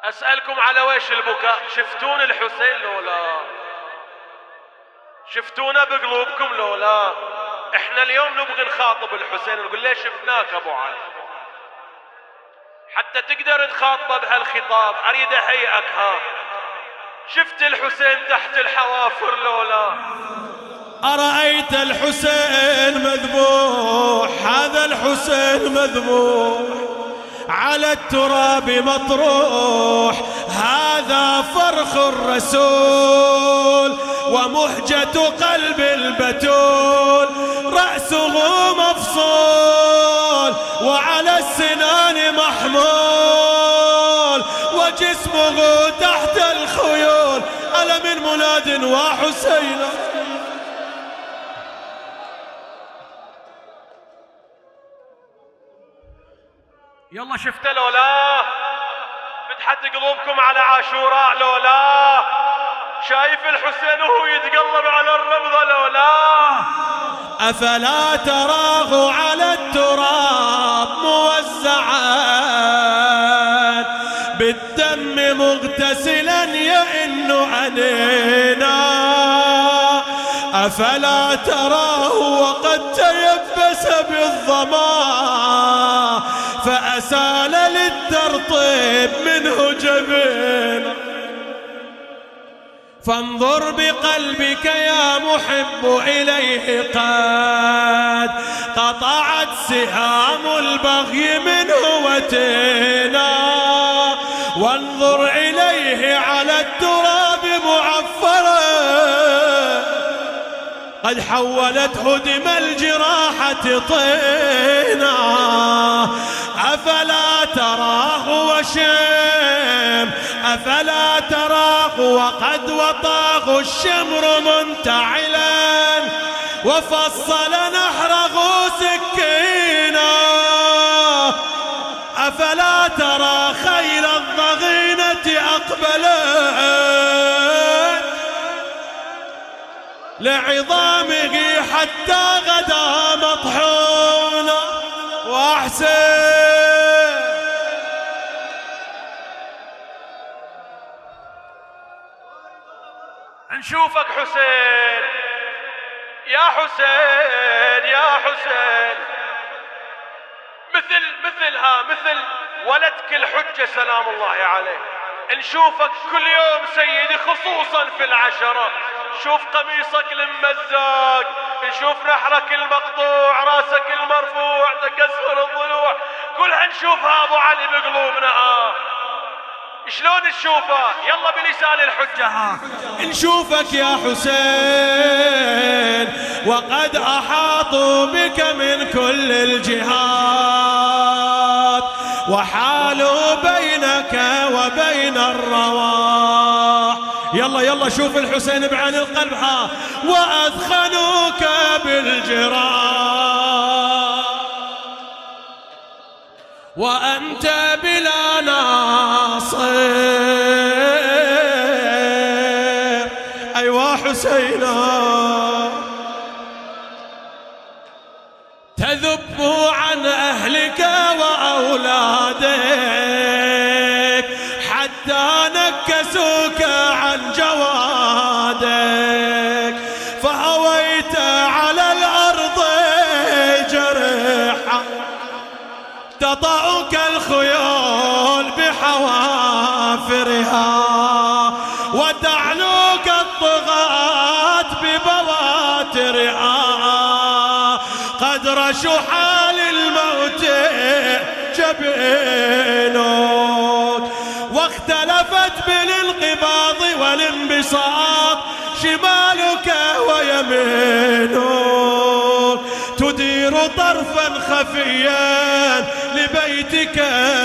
أسألكم على ويش البكاء؟ شفتون الحسين لو لا؟ شفتونا بقلوبكم لو لا؟ احنا اليوم نبغي نخاطب الحسين نقول ليه شفناك ابو علي، حتى تقدر تخاطبه بهالخطاب. اريد اهيئك، ها شفت الحسين تحت الحوافر لو لا؟ أرأيت الحسين مذبوح، هذا الحسين مذبوح على التراب مطروح، هذا فرخ الرسول ومهجة قلب البتول، رأسه مفصول وعلى السنان محمول، وجسمه تحت الخيول. ألا من مناد وحسين. يلا شفته لو لا؟ فتحت قلوبكم على عاشوراء لو لا؟ شايف الحسين وهو يتقلب على الرمضة لو لا؟ أفلا تراه على التراب موزعا بالدم مغتسلا يئن علينا، أفلا تراه وقد تيبس بالظما فأسال للترطيب منه جبين. فانظر بقلبك يا محب إليه، قد قطعت سهام البغي منه وتينا، وانظر إليه على التراب معفرا قد حولت هدم الجراحة طينا. أفلا تراه وشم، أفلا تراه وقد وطاه الشمر منتعلا وفصل نحره سكينا. أفلا ترى خيل الضغينة أقبلت لعظامه حتى غدا مطحونا. وأحسن نشوفك حسين يا حسين يا حسين، مثل ولدك الحجة سلام الله عليه. نشوفك كل يوم سيدي، خصوصا في العشرة. نشوف قميصك الممزق، نشوف نحرك المقطوع، راسك المرفوع، تكسر الضلوع، كلها نشوفها ابو علي بقلوبنا. شلون نشوفها؟ يلا بلسان الحجة. نشوفك يا حسين وقد أحاطوا بك من كل الجهات وحالوا بينك وبين الرواح. يلا شوف الحسين بعين القلب، ها وأثخنوك بالجراح وأنت بلا ناصر. أيوا حسينا تذب عن أهلك وأولادك حتى نكسوك عن جوادك، فهويت على الأرض جرحا تطأك الخيول بحوافرها وتعلوك الطغاة ببواترها، قد رشحا للموت جبينك واختلفت بالانقباض والانبساط شمالك ويمينك، تدير طرفا خفيا لبيتك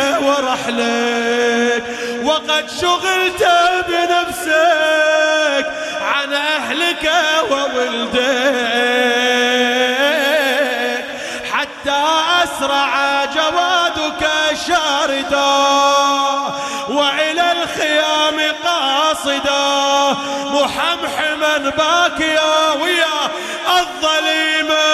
ورحلك، وقد شغلت بنفسك عن أهلك وولدك حتى أسرع جوادك شاردا وإلى الخيام قاصدا، محمحما باكيا ويا الظليمة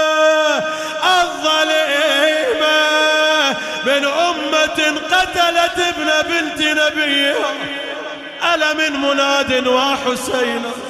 من أمة قتلت ابن بنت نبيها ألا من مناد وحسينا